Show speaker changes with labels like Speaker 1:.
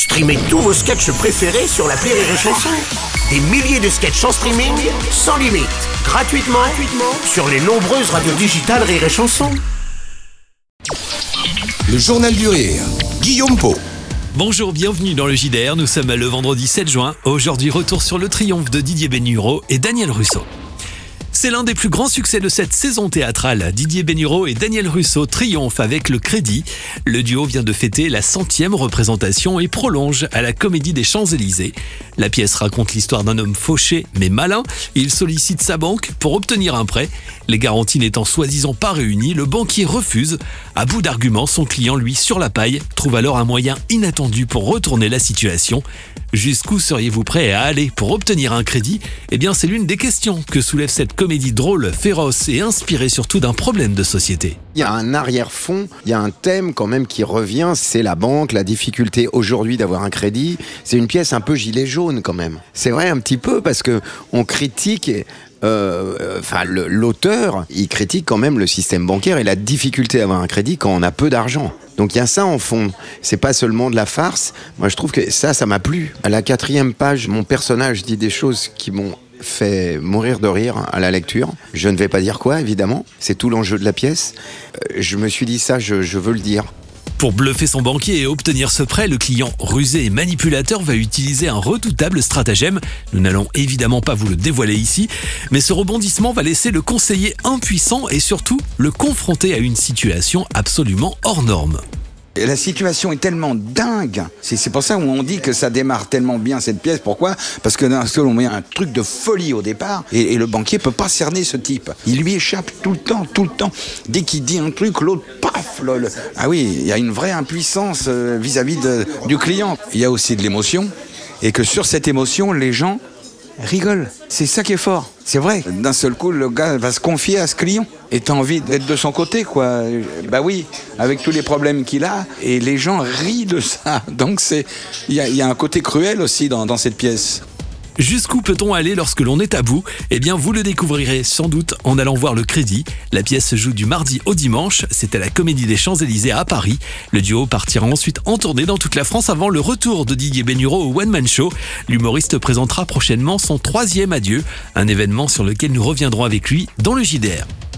Speaker 1: Streamez tous vos sketchs préférés sur l'appli Rire et Chanson. Des milliers de sketchs en streaming, sans limite, gratuitement sur les nombreuses radios digitales Rire et Chanson.
Speaker 2: Le Journal du Rire, Guillaume Pau.
Speaker 3: Bonjour, bienvenue dans le JDR, nous sommes le vendredi 7 juin. Aujourd'hui, retour sur le triomphe de Didier Bénureau et Daniel Russo. C'est l'un des plus grands succès de cette saison théâtrale. Didier Bénureau et Daniel Russo triomphent avec Le Crédit. Le duo vient de fêter la 100e représentation et prolonge à la Comédie des Champs-Élysées. La pièce raconte l'histoire d'un homme fauché mais malin. Il sollicite sa banque pour obtenir un prêt. Les garanties n'étant soi-disant pas réunies, le banquier refuse. À bout d'arguments, son client, lui, sur la paille, trouve alors un moyen inattendu pour retourner la situation. Jusqu'où seriez-vous prêt à aller pour obtenir un crédit ? Eh bien, c'est l'une des questions que soulève cette comédie drôle, féroce et inspirée surtout d'un problème de société.
Speaker 4: Il y a un arrière-fond, il y a un thème quand même qui revient, c'est la banque, la difficulté aujourd'hui d'avoir un crédit. C'est une pièce un peu gilet jaune quand même. C'est vrai un petit peu parce que on critique... l'auteur, il critique quand même le système bancaire et la difficulté d'avoir un crédit quand on a peu d'argent. Donc il y a ça en fond. C'est pas seulement de la farce. Moi je trouve que ça m'a plu. À la 4e page, mon personnage dit des choses qui m'ont fait mourir de rire à la lecture. Je ne vais pas dire quoi, évidemment. C'est tout l'enjeu de la pièce. Je me suis dit ça, je veux le dire.
Speaker 3: Pour bluffer son banquier et obtenir ce prêt, le client rusé et manipulateur va utiliser un redoutable stratagème. Nous n'allons évidemment pas vous le dévoiler ici, mais ce rebondissement va laisser le conseiller impuissant et surtout le confronter à une situation absolument hors norme.
Speaker 5: La situation est tellement dingue. C'est pour ça qu'on dit que ça démarre tellement bien cette pièce. Pourquoi ? Parce que d'un seul, on met un truc de folie au départ et le banquier peut pas cerner ce type. Il lui échappe tout le temps. Dès qu'il dit un truc, l'autre, paf. Ah oui, il y a une vraie impuissance vis-à-vis du client. Il y a aussi de l'émotion et que sur cette émotion, les gens rigolent. C'est ça qui est fort. C'est vrai. D'un seul coup, le gars va se confier à ce client. Et t'as envie d'être de son côté, quoi. Bah oui, avec tous les problèmes qu'il a. Et les gens rient de ça. Donc il y a un côté cruel aussi dans cette pièce.
Speaker 3: Jusqu'où peut-on aller lorsque l'on est à bout ? Eh bien, vous le découvrirez sans doute en allant voir Le Crédit. La pièce se joue du mardi au dimanche. C'est à la Comédie des Champs-Élysées à Paris. Le duo partira ensuite en tournée dans toute la France avant le retour de Didier Bénureau au One Man Show. L'humoriste présentera prochainement son 3e adieu, un événement sur lequel nous reviendrons avec lui dans le JDR.